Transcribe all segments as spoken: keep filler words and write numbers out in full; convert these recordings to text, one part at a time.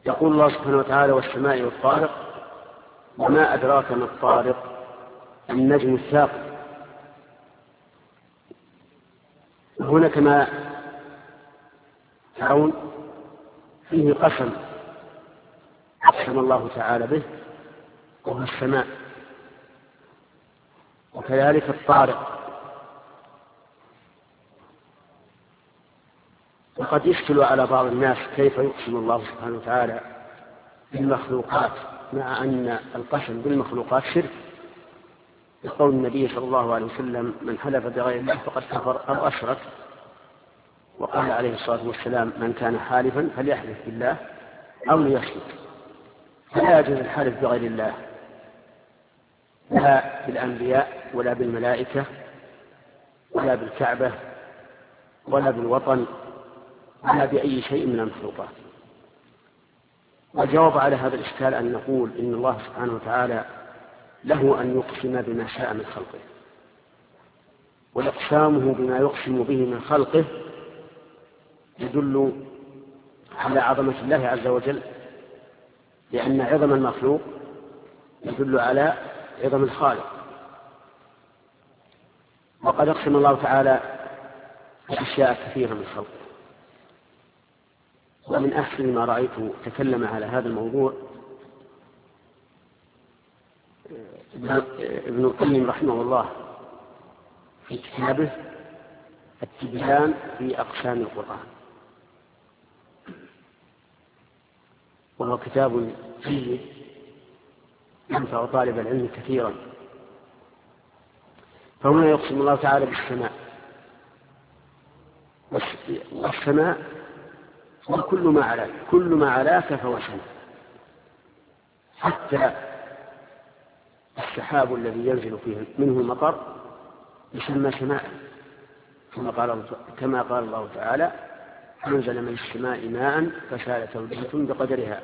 يقول الله سبحانه وتعالى: والسماء والطارق، وما أدراك ما الطارق، النجم الثاقب. هنا كما ترون فيه قسم أقسم الله تعالى به، وهو السماء، وكذلك الطارق. وقد يشكل على بعض الناس كيف يقسم الله سبحانه وتعالى بالمخلوقات مع أن القسم بالمخلوقات شرك، يقول النبي صلى الله عليه وسلم: من حلف بغير الله فقد كفر أو أشرك. وقال عليه الصلاة والسلام: من كان حالفا فليحلف بالله أو ليصمت. فلا يجوز الحلف بغير الله، لا بالأنبياء ولا بالملائكة ولا بالكعبة ولا بالوطن ولا بأي شيء من المخلوقات. والجواب على هذا الإشكال أن نقول إن الله سبحانه وتعالى له أن يقسم بما شاء من خلقه، وإقسامه بما يقسم به من خلقه يدل على عظمة الله عز وجل، لأن عظم المخلوق يدل على عظم الخالق. وقد أقسم الله تعالى بأشياء كثيرة من خلقه. ومن أحسن ما رأيته تكلم على هذا الموضوع ابن القيم رحمه الله في كتابه التبيان في أقسام القرآن، وهو كتاب جيد ينفع طالب العلم كثيرا. فهنا يقسم الله تعالى بالسماء، والسماء وكل ما علاك، كل ما علاك فهو سماء، حتى السحاب الذي ينزل فيه منه المطر يسمى سماء، كما قال كما قال الله تعالى: أنزل من السماء ماء فسالت أودية بقدرها.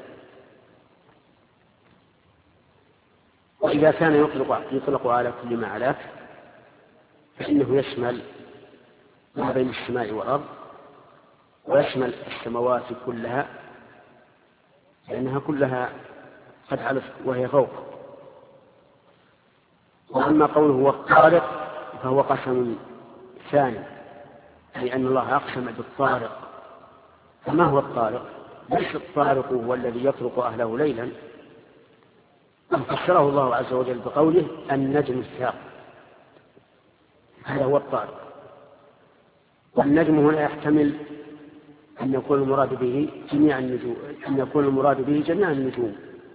وإذا كان يطلق, يطلق على كل ما علاك فإنه يشمل ما بين السماء والأرض، ويشمل السماوات كلها، لأنها كلها قد علت وهي فوق. وأما قوله والطارق فهو قسم ثاني، لأن الله أقسم بالطارق. فما هو الطارق؟ ليس الطارق هو الذي يطرق أهله ليلا، فسره الله عز وجل بقوله النجم الثاقب، هذا هو الطارق. والنجم هنا يحتمل أن يكون المراد به جميع النجوم، أن يكون المراد به جميع النجوم،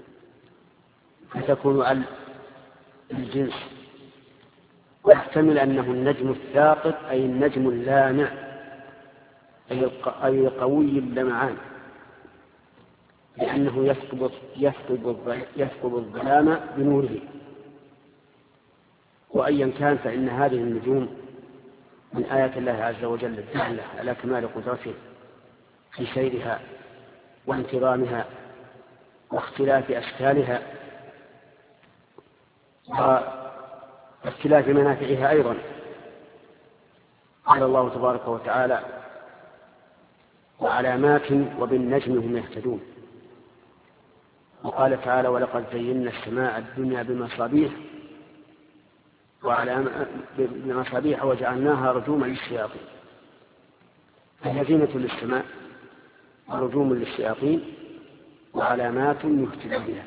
فتكون على الجنس. ويحتمل أنه النجم الثاقب أي النجم اللامع، أي قوي اللمعان، لأنه يثقب يثقب الظلام بنوره. وأيا كان فإن هذه النجوم من آيات الله عز وجل الدالة على كمال قدرته في سيرها وانتظامها واختلاف أشكالها واختلاف منافعها أيضا. قال الله تبارك وتعالى: وعلامات وبالنجم هم يهتدون. وقال تعالى: ولقد زينا السماء الدنيا بمصابيح بمصابيح وجعلناها رجوما للشياطين. فهي زينة للسماء ورجوم للشياطين وعلامات يهتدى بها.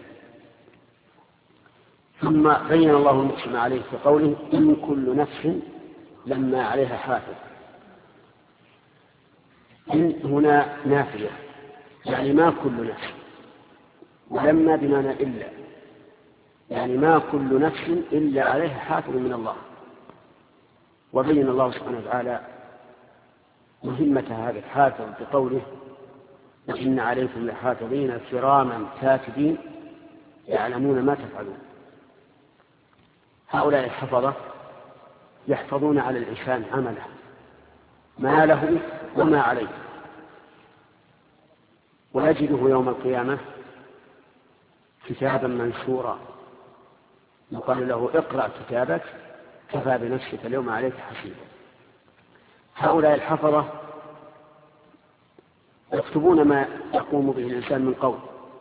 ثم بين الله المقسم عليه في قوله: إن كل نفس لما عليها حافظ. إن هنا نافية، يعني ما كل نفس، ولما بمعنى إلا، يعني ما كل نفس إلا عليها حافظ من الله. وبين الله سبحانه وتعالى مهمة هذا الحافظ بقوله: وإن عليكم لحافظين كراما كاتبين يعلمون ما تفعلون. هؤلاء الحفظة يحفظون على الإنسان عمله، ما له وما عليه، ويجده يوم القيامة كتابا منشورا يقال له: اقرأ كتابك كفى بنفسك اليوم عليك حسيبا. هؤلاء الحفظة يكتبون ما يقوم به الإنسان من قول،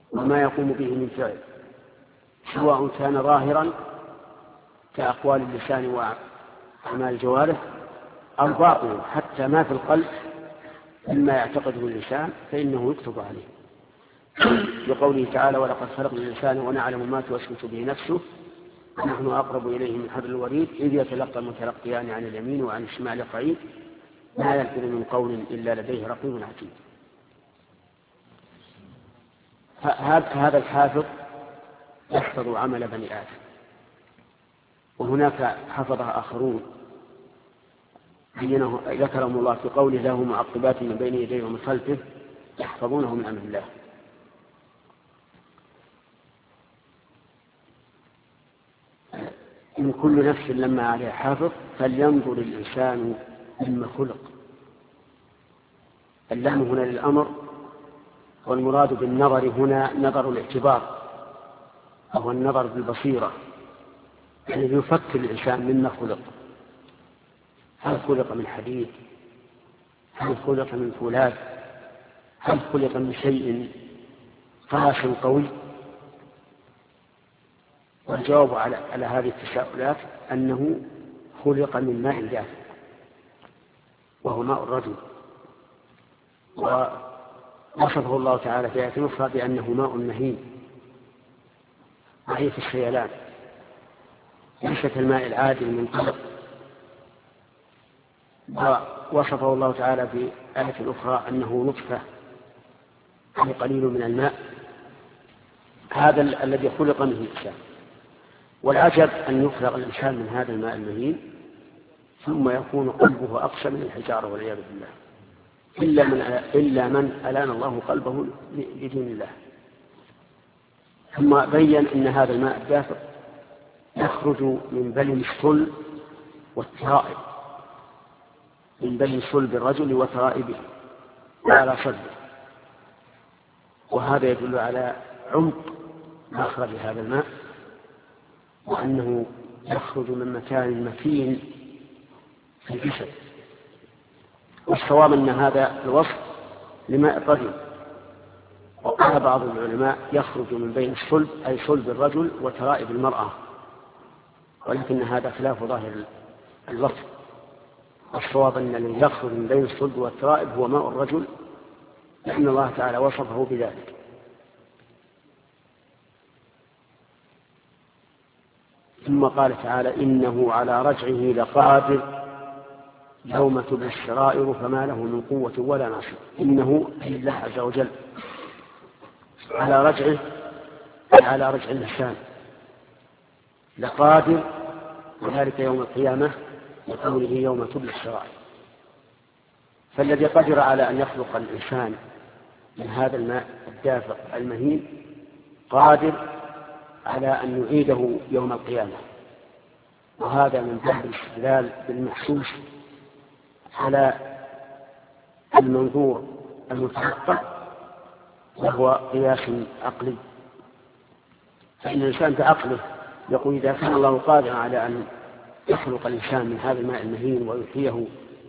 وما يقوم به من فعل، سواء كان ظاهرا كأقوال اللسان وأعمال الجوارح أو باطنا حتى ما في القلب مما يعتقده اللسان فإنه يكتب عليه، بقوله تعالى: ولقد خلقنا الإنسان ونعلم ما توسوس به نفسه ونحن أقرب إليه من حبل الوريد إذ يتلقى المتلقيان عن اليمين وعن الشمال قعيد ما يلفظ من قول إلا لديه رقيب عتيد. هذا الحافظ يحفظ عمل بني آدم، وهناك حفظها آخرون ذكرهم الله في قوله: له معقبات من بين يديه ومن خلفه يحفظونه من أمر الله. إن كل نفس لما عليها حافظ فلينظر الإنسان مما خلق. اللام هنا للأمر، والمراد بالنظر هنا نظر الاعتبار أو النظر بالبصيرة، يعني يفكر الإنسان مما خلق. هل خلق من حديد؟ هل خلق من فولاذ؟ هل خلق من شيء قاس قوي؟ والجواب على, على هذه التساؤلات أنه خلق من ماء دافئ وهو ماء الرجل، ووصفه الله تعالى في آية أخرى بأنه ماء مهين ضعيف السيلان ليس كالماء العادي المنطلق. ووصفه الله تعالى في آية أخرى أنه نطفة يعني قليل من الماء. هذا الذي خلق منه الإنسان، والعجب أن يخلق الإنسان من هذا الماء المهين ثم يكون قلبه أقسى من الحجارة والعياذ بالله، إلا من إلا من ألان الله قلبه لدين الله. ثم بين أن هذا الماء الدافئ يخرج من بين الصلب والترائب، من بين صلب الرجل وترائبه على صدره، وهذا يدل على عمق مخرج هذا الماء وأنه يخرج من مكان مكين في الجسد. والصواب أن هذا الوصف لماء الرجل، وقال بعض العلماء يخرج من بين الصلب أي صلب الرجل وترائب المرأة، ولكن هذا خلاف ظاهر اللفظ. الصواب أن الذي يخرج من بين الصلب والترائب هو ماء الرجل، لأن الله تعالى وصفه بذلك. ثم قال تعالى: إنه على رجعه لقادر يوم تبلى السرائر فما له من قوة ولا ناصر. إنه أي الله عز وجل على رجعه على رجع الإنسان لقادر، وذلك يوم القيامة وقوله يوم تبلى السرائر. فالذي قدر على أن يخلق الإنسان من هذا الماء الدافئ المهين قادر على أن يعيده يوم القيامة، وهذا من باب الاستدلال بالمحسوس على المنظور المتحقق، وهو قياس عقلي. فإن الإنسان بعقله يقول إذا كان الله قادر على أن يخلق الإنسان من هذا الماء المهين ويحييه،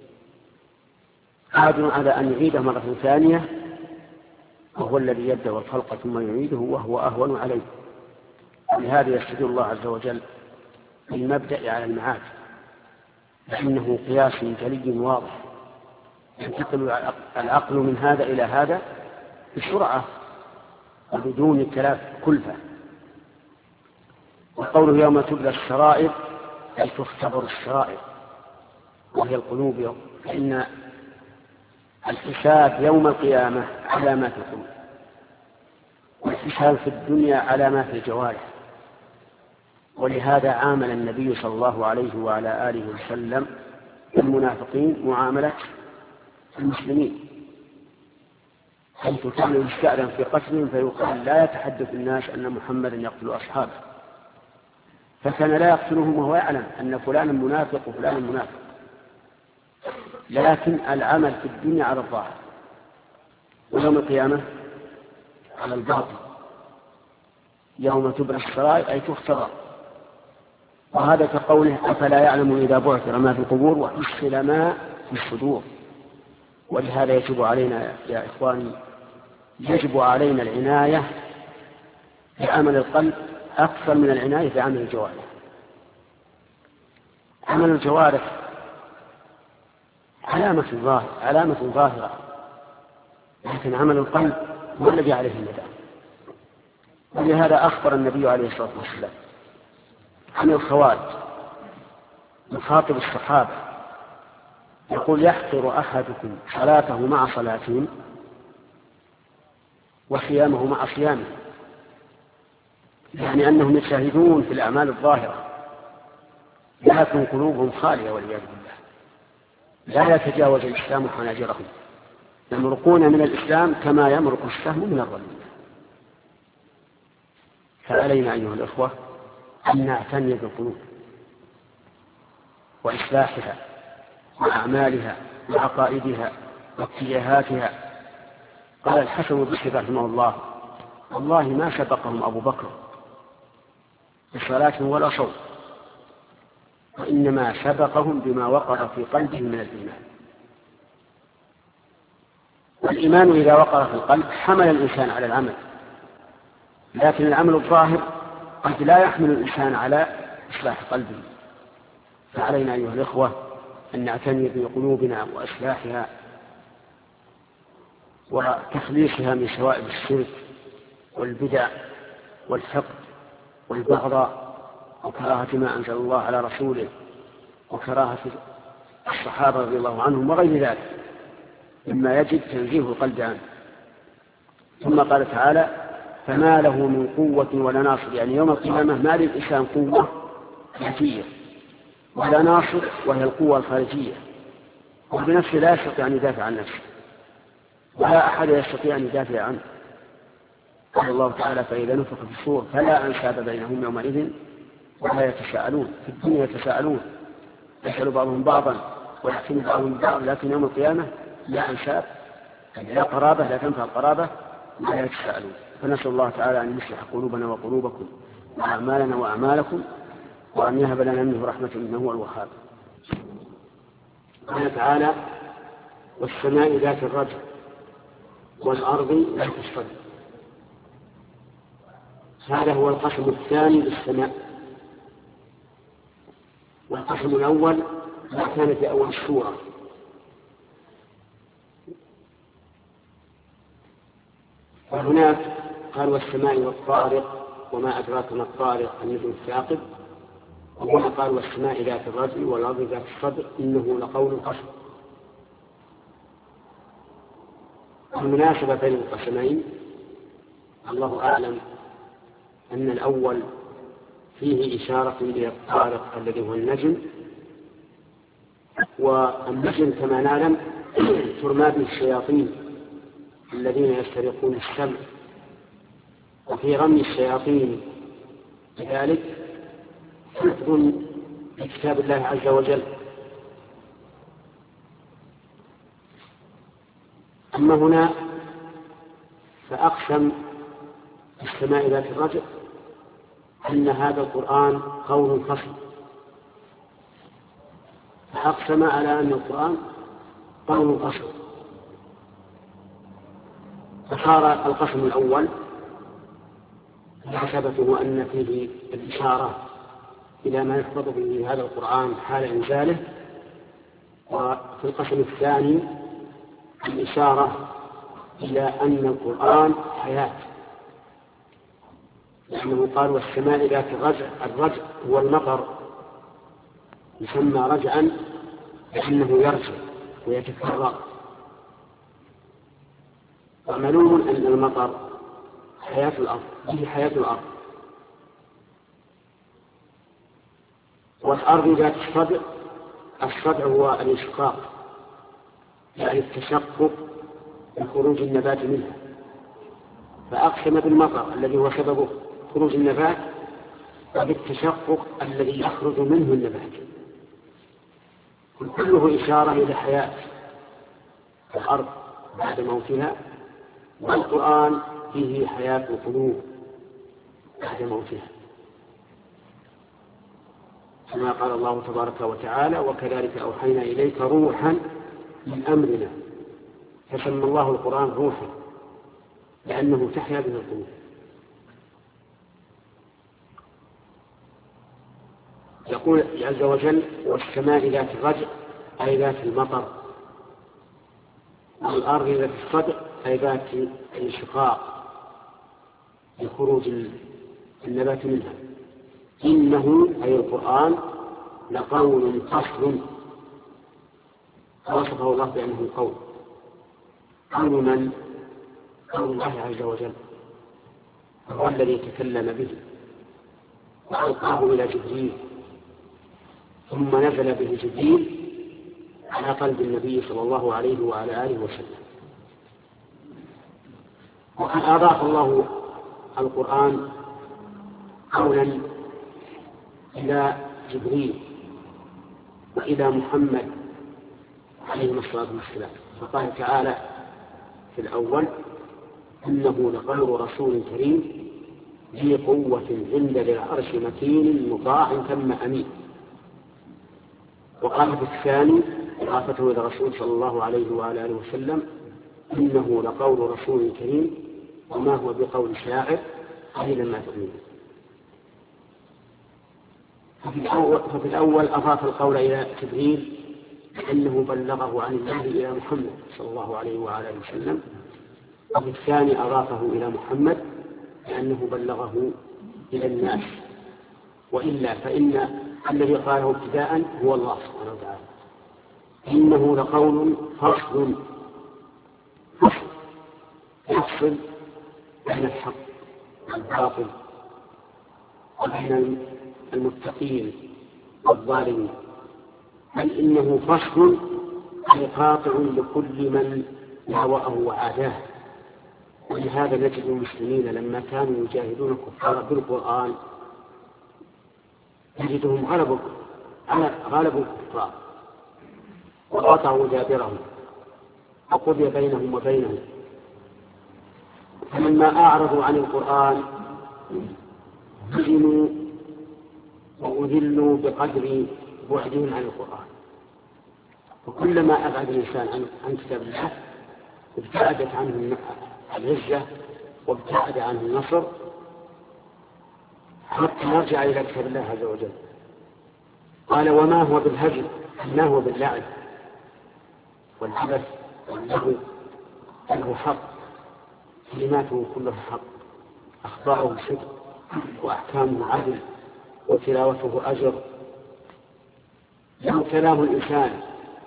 قادر على أن يعيده مرة ثانية، وهو الذي يبدأ الخلق ثم يعيده وهو أهون عليه. لهذا يستدل الله عز وجل بالمبدأ على المعاد، لأنه قياس جلي واضح ينتقل العقل من هذا إلى هذا بسرعة وبدون تلاف كلفة. وقوله يوم تبلى السرائر أي تختبر السرائر وهي القلوب، فإن الحساب يوم القيامة على ما في القلوب، والحساب في الدنيا على ما في الجوارح. ولهذا عامل النبي صلى الله عليه وعلى آله وسلم المنافقين معاملة المسلمين، حيث كان يستأذن في قتلهم فيقال لا يتحدث الناس أن محمدا يقتل أصحابه، فكان لا يقتلهم وهو يعلم أن فلانا منافق وفلانا منافق، لكن العمل في الدنيا على الظاهر ويوم القيامة على الباطن. يوم تبلى السرائر أي تختبر. وهذا كقوله أفلا يعلم إذا بعثر ما في القبور وحصل ما في الصدور. ولهذا يجب علينا يا إخواني يجب علينا العناية بعمل القلب أكثر من العناية بعمل الجوارح. عمل الجوارح علامة ظاهرة علامة ظاهرة لكن عمل القلب هو الذي عليه المدار. ولهذا أخبر النبي عليه الصلاة والسلام عن الخوارج مخاطب الصحابة يقول: يحقر أحدكم صلاته مع صلاتهم وصيامه مع صيامه، يعني أنهم يجتهدون في الأعمال الظاهرة لكن قلوبهم خالية والعياذ بالله، لا يتجاوز الإسلام حناجرهم، يمرقون من الإسلام كما يمرق السهم من الرمية. فعلينا أيها الأخوة أن نعتني بالقلوب وإصلاحها وأعمالها وعقائدها واتجاهاتها. قال الحسن البصري رحمه الله: والله ما سبقهم أبو بكر بصلاة ولا صوم، وإنما سبقهم بما وقر في قلبهم من الإيمان. والإيمان إذا وقر في القلب حمل الإنسان على العمل، لكن العمل الظاهر قد لا يحمل الإنسان على إصلاح قلبه. فعلينا أيها الإخوة أن نعتني بقلوبنا وإصلاحها وتخليصها من شوائب الشرك والبدع والحقد والبغضاء وكراهة ما أنزل الله على رسوله وكراهة الصحابة رضي الله عنهم وغير ذلك مما يجب تنزيه القلب عنه. ثم قال تعالى: فما له من قوة ولا ناصر، يعني يوم القيامة ما للإنسان قوة ذاتية ولا ناصر وهي القوة الخارجية، وبنفسه لا يستطيع أن يدافع عن نفسه ولا أحد يستطيع أن يدافع عنه. قال الله تعالى: فإذا نفخ في الصور فلا أنساب بينهم يومئذ ولا يتساءلون. في الدنيا يتساءلون، يسأل بعضهم بعضا ويحكم بعضهم بعض، لكن يوم القيامة لا أنساب، لا قرابة، لا تنفع القرابة، لا يتساءلون. فنسأل الله تعالى أن يصلح قلوبنا وقلوبكم وأعمالنا وأعمالكم وأن يهب لنا منه رحمة إنه هو الوهاب. قال تعالى: والسماء ذات الرجع والأرض ذات الصدع. هذا هو القسم الثاني للسماء. والقسم الأول ما كان في أول السورة، وهناك قال: والسماء والطارق وما أدراك ما الطارق النجم الثاقب. وهنا قال: والسماء ذات الرجع والأرض ذات الصدع إنه لقول قسم. المناسبة بين القسمين الله أعلم أن الأول فيه إشارة إلى الطارق الذي هو النجم، والنجم كما نعلم ترمى به الشياطين الذين يسترقون السمع، وفي رمي الشياطين لذلك حفظ لكتاب الله عز وجل. أما هنا فأقسم السماء ذات الرجع أن هذا القرآن قول فصل، فأقسم على أن القرآن قول فصل، فصار القسم الأول حسبته أن فيه الإشارة إلى ما يحفظ به هذا القرآن حال إنزاله، وفي القسم الثاني الإشارة إلى أن القرآن حياة، لأنه قال: والسماء ذات الرجع. الرجع هو المطر، يسمى رجعا لأنه يرجع ويتكرر، ومعلوم أن المطر حياة الأرض، به حياة الأرض. والأرض ذات الصدع، الصدع هو الانشقاق، يعني التشقق بخروج النبات منها، فأقسم بالمطر الذي هو سببه خروج النبات وبالتشقق الذي يخرج منه النبات، كله إشارة إلى حياة الأرض بعد موتها، والقرآن فيه حياة القلوب بعد موتها، كما قال الله تبارك وتعالى: وكذلك أوحينا إليك روحا من أمرنا. فسمى الله القرآن روحا لأنه تحيا به القلوب. يقول عز وجل: والسماء ذات الرجع أي ذات المطر، والأرض ذات الصدع أي ذات الانشقاق لخروج النبات منها. إنه أي القرآن لقول فصل، وصفه الله بأنه قول. قول من؟ قول الله عز وجل، هو الذي تكلم به وألقاه إلى جبريل، ثم نزل به جبريل على قلب النبي صلى الله عليه وعلى آله وسلم. وقد أضاف الله القرآن قولا إلى جبريل وإلى محمد عليه الصلاة والسلام، فقال تعالى في الأول: إنه لقول رسول كريم ذي قوة عند ذي العرش مكين مطاع ثم أمين. وقال في الثاني إضافته إلى الرسول صلى الله عليه وعلى آله وسلم: إنه لقول رسول كريم وما هو بقول شاعر قليلا ما تؤمنون. ففي الأول أضاف القول إلى جبريل أنه بلغه عن الله إلى محمد صلى الله عليه وعلى آله وسلم، وفي الثاني أضافه إلى محمد لأنه بلغه إلى الناس. وإلا فإن الذي قاله ابتداء هو الله سبحانه وتعالى. إنه لقول فصل، فصل يفصل بين الحق والباطل وبين المتقين والظالمين، بل إنه فصل أي قاطع لكل من ناوأه وعاداه. ولهذا نجد المسلمين لما كانوا يجاهدون الكفار بالقرآن نجدهم غلبوا غلبوا الكفار وقطعوا دابرهم وقضي بينهم وبينهم. فلما أعرضوا عن القرآن هزموا وأذلوا بقدر بعدهم عن القرآن. وكلما أبعد الإنسان عن, عن كتاب الله ابتعدت عنه العزة وابتعد عنه النصر، حتى نرجع إلى كتاب الله عز وجل. قال: وما هو بالهجر، ما هو باللعب والعبث واللهو، بل هو حق، كلماته كلها حق، أخباره صدق، وأحكامه عدل، وتلاوته أجر. لو كلام الإنسان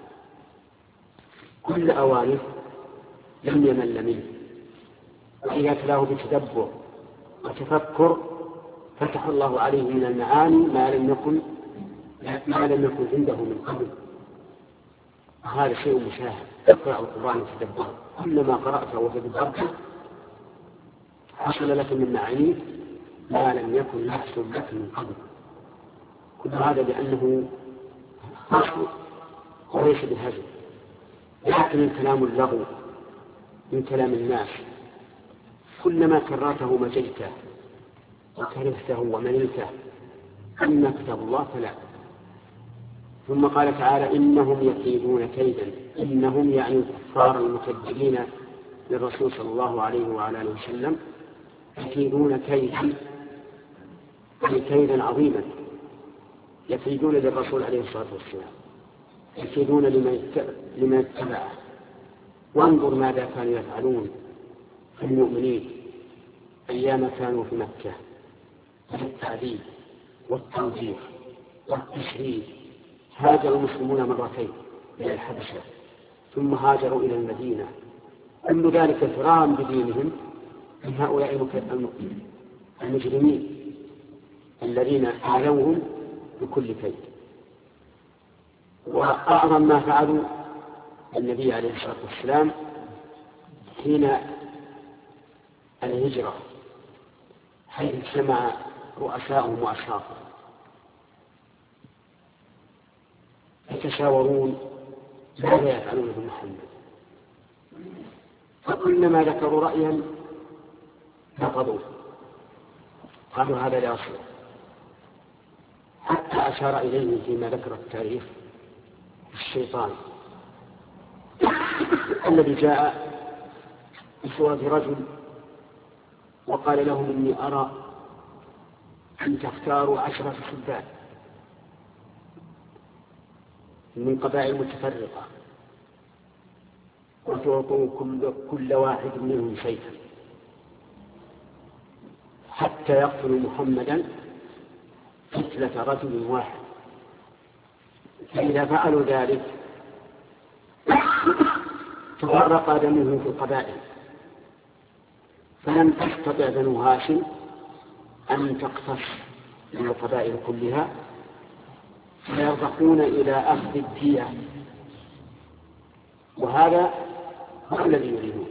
كل أوانه لم يمل منه، وإذا تلاه بتدبر وتفكر فتح الله عليه من المعاني ما لم يكن ما لم يكن عنده من قبل. هذا شيء مشاهد. اقرأ القرآن وتدبر، كلما قرأته وتدبرته حصل لك من معانيه ما لم يكن يحصل لك من قبل. كل هذا لأنه حصل وليس بهزل. لكن الكلام اللغو من كلام الناس كلما كررته مجيته وكرهته ومللته. أما كتاب الله فلا. ثم قال تعالى: إنهم يكيدون كيدا. إنهم يعني الكفار المكذبين للرسول صلى الله عليه وعلى آله وسلم يكيدون كيدا، كيدا عظيما. يكيدون للرسول عليه الصلاة والسلام، يكيدون لمن اتبعه. وانظر ماذا كانوا يفعلون في المؤمنين أيام كانوا في مكة من التعذيب والتنزيح والتشريد. هاجر المسلمون مرتين إلى الحبشة ثم هاجروا إلى المدينة، كل ذلك فرارا بدينهم من هؤلاء المجرمين الذين آلوهم بكل كيد. وأعظم ما فعلوا النبي عليه الصلاة والسلام حين الهجرة، حيث اجتمع رؤساءهم وأشرافهم يتشاورون ماذا يفعلون بمحمد، فكلما ذكروا رأيا نقضوه، قالوا هذا لا يصلح. حتى أشار إليه فيما ذكر التاريخ الشيطان الذي جاء بصورة رجل وقال لهم: إني أرى أن تختاروا عشرة سبات من قبائل متفرقة وتعطوا كل, كل واحد منهم سيفا حتى يقتلوا محمدا قتلة رجل واحد. فإذا فعلوا ذلك تفرق دمه في القبائل، فلم تستطع بنو هاشم أن تقتص من القبائل كلها، فيرضخون إلى أخذ الدية، وهذا هو الذي يريدون.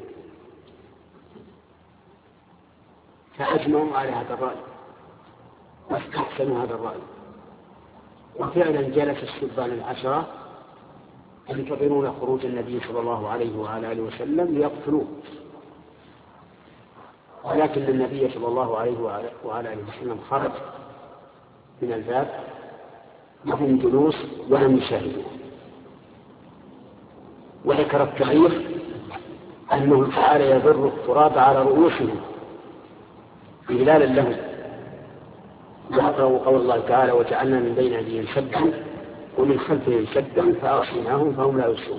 فأجمعوا على هذا الرأي واستحسنوا هذا الرأي، وفعلا جلس السبان العشرة ينتظرون خروج النبي صلى الله عليه وعلى آله وسلم ليقتلوه، ولكن النبي صلى الله عليه وعلى آله وسلم خرج من الباب وهم جلوس ولم يشاهدوه. وذكر التاريخ أنه تعالى يضر التراب على رؤوسهم إذلالا لهم، وقرأوا قول الله تعالى وجعلنا من بين أيديهم سدا ومن خلفهم سدا فأغشيناهم فهم لا يبصرون.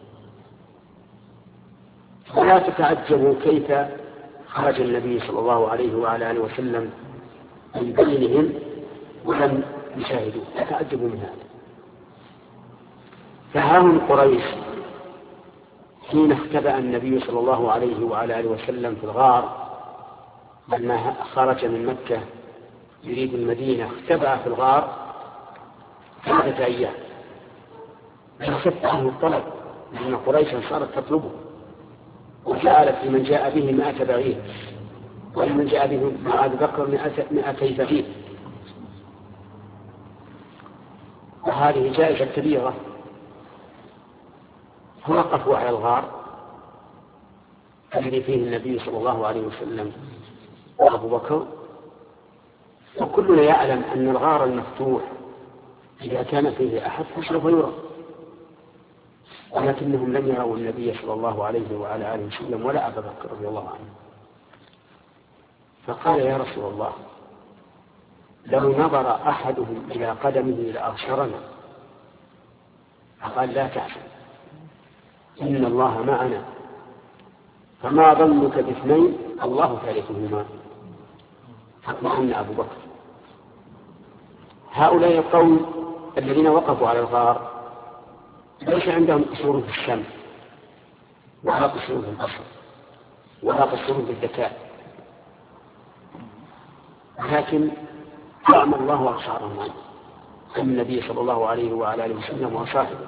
فلا تتعجبوا كيف خرج النبي صلى الله عليه وعلى آله وسلم من بينهم ولم يشاهدوه، لا تعجبوا من هذا. فهاهم قريش حين اختبأ النبي صلى الله عليه وعلى آله وسلم في الغار لما خرج من مكة يريد المدينة، اختبأ في الغار ثلاثة أيام فخف عنه الطلب لأن قريشا صارت تطلبه، وجعلت لمن جاء به مائة بعير ولمن جاء به مع أبي بكر مائتي بعير، وهذه جائزة كبيرة. فوقفوا على الغار الذي فيه النبي صلى الله عليه وسلم وأبو بكر، وكلنا يعلم أن الغار المفتوح إذا كان فيه أحد فسوف يرى، ولكنهم لم يروا النبي صلى الله عليه وعلى آله وسلم ولا أبا بكر رضي الله عنه. فقال يا رسول الله لو نظر أحدهم إلى قدمه لأبصرنا. فقال لا تحزن إن الله معنا، فما ظنك باثنين الله ثالثهما. فاطمأن أبو بكر. هؤلاء القوم الذين وقفوا على الغار ليس عندهم قصور في الشم ولا قصور في البصر ولا قصور في الذكاء، لكن أعمى الله أبصارهم عن النبي صلى الله عليه وعلى آله وسلم وصاحبه.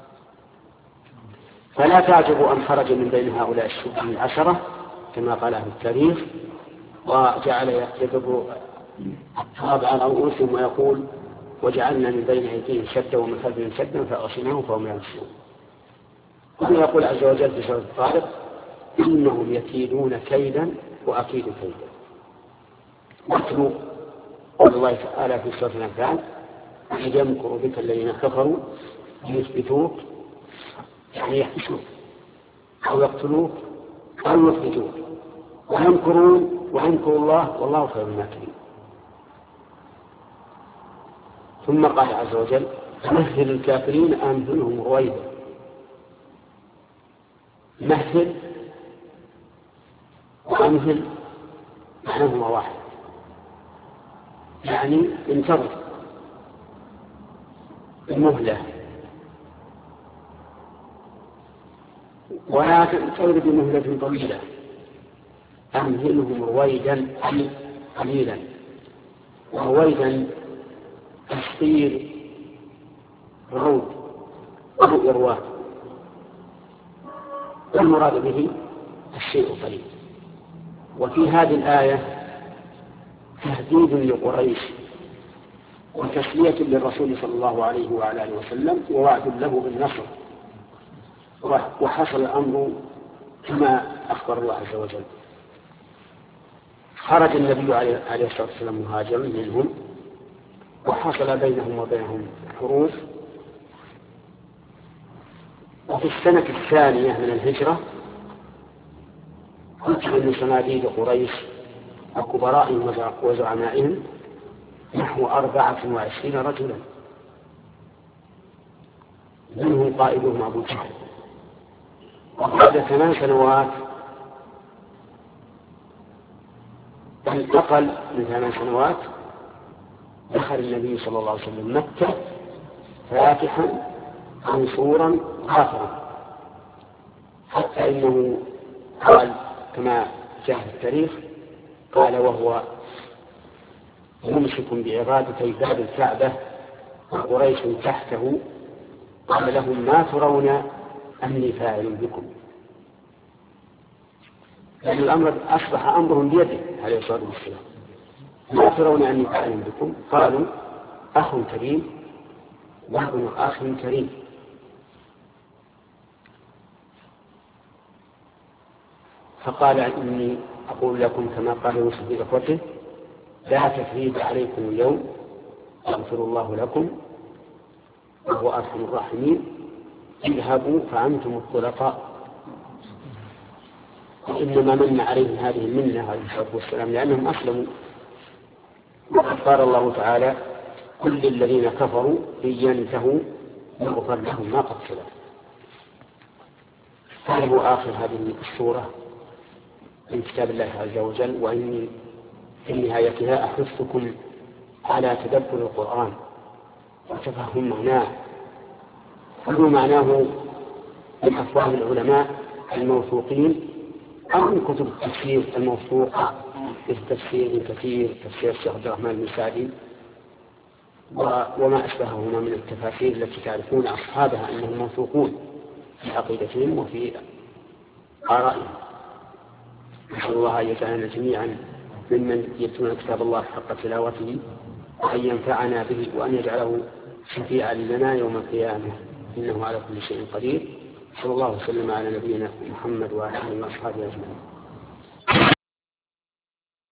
فلا تعجبوا أن خرج من بين هؤلاء الشبان العشرة كما قال أهل التاريخ، وجعل يضرب التراب على رؤوسهم ويقول وجعلنا من بين أيديهم سدا ومن خلفهم سدا فأغشيناهم فهم لا يبصرون. ثم يقول عز وجل في سورة الطارق إنهم يكيدون كيدا وأكيد كيدا. واتلوا قول الله تعالى في سورة الأنفال إذ يمكر بك الذين كفروا ليثبتوك يعني يحبسوك أو يقتلوك أو يخرجوك ويمكرون ويمكر الله والله خير الماكرين. ثم قال عز وجل مهل الكافرين أمهلهم رويدا. مهل وأمهل معناهما واحد، يعني انتظر المهلة ولا تنتظر بمهلة طويلة. أمهلهم رويدا قليلا، رويدا تسطير رود أو إرواد، والمراد به الشيء قليل. وفي هذه الآية تهديد لقريش وتسلية للرسول صلى الله عليه وعلى آله وسلم ووعد له بالنصر، وحصل الأمر كما أخبر الله عز وجل. خرج النبي عليه الصلاة والسلام مهاجرا منهم، وحصل بينهم وبينهم حروب. وفي السنة الثانية من الهجرة كتب من صناديد قريش وكبرائهم وزعمائهم نحو أربعة وعشرين رجلا منهم قائدهم أبو جهل. وبعد ثمان سنوات بل أقل من ثمان سنوات دخل النبي صلى الله عليه وسلم مكة فاتحا منصورا غافرا، حتى إنه قال كما جاء في التاريخ قال وهو ممسك بعرادتي باب الكعبة وقريش تحته قال لهم ما ترون أني فاعل بكم، لأن الأمر أصبح أمرهم بيده عليه الصلاة والسلام. ما ترون أني فاعل بكم؟ قالوا أخ كريم وابن أخ كريم. فقال إني أقول لكم كما قال يوسف لإخوته لا تثريب عليكم اليوم يغفر الله لكم وهو أرحم الراحمين، اذهبوا فأنتم الطلقاء. إنما من عليهم هذه المنة عليه الصلاة والسلام لأنهم أسلموا. قال الله تعالى كل الذين كفروا إن ينتهوا يغفر لهم ما قد سلف. هذا هو آخر هذه السورة من كتاب الله عز وجل. وإني في نهايتها أحثكم على تدبر القرآن وتفهم معناه، كل معناه من أفواه العلماء الموثوقين أو من كتب التفسير الموثوقة في تفسير كثير تفسير الشيخ عبد الرحمن بن سعدي وما أشبههما من التفاسير التي تعرفون أصحابها أنهم موثوقون في عقيدتهم وفي آرائهم. نسأل الله أن يجعلنا جميعا ممن يتلون كتاب الله حق تلاوته وأن ينفعنا به وأن يجعله شفيعا لنا يوم القيامة إنه على كل شيء قدير. صلى الله وسلم على نبينا محمد وعلى آله وأصحابه أجمعين.